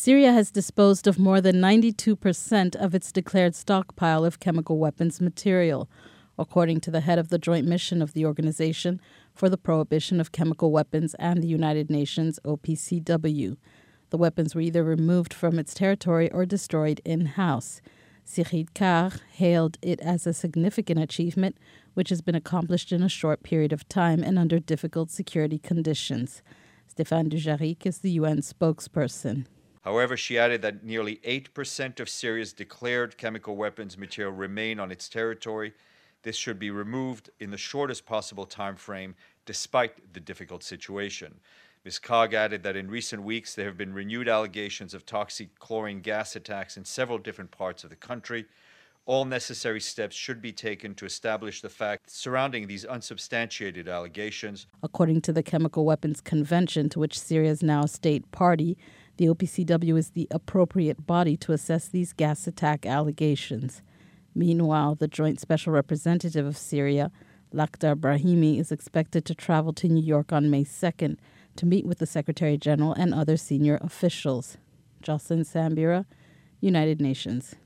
Syria has disposed of more than 92% of its declared stockpile of chemical weapons material, according to the head of the joint mission of the Organization for the Prohibition of Chemical Weapons and the United Nations, OPCW. The weapons were either removed from its territory or destroyed in-house. Sigrid Kaag hailed it as a significant achievement, which has been accomplished in a short period of time and under difficult security conditions. Stéphane Dujarric is the UN spokesperson. However, she added that nearly 8% of Syria's declared chemical weapons material remain on its territory. This should be removed in the shortest possible time frame, despite the difficult situation. Ms. Kaag added that in recent weeks there have been renewed allegations of toxic chlorine gas attacks in several different parts of the country. All necessary steps should be taken to establish the facts surrounding these unsubstantiated allegations. According to the Chemical Weapons Convention, to which Syria is now a state party, the OPCW is the appropriate body to assess these gas attack allegations. Meanwhile, the Joint Special Representative of Syria, Lakhdar Brahimi, is expected to travel to New York on May 2nd to meet with the Secretary General and other senior officials. Jocelyn Sambira, United Nations.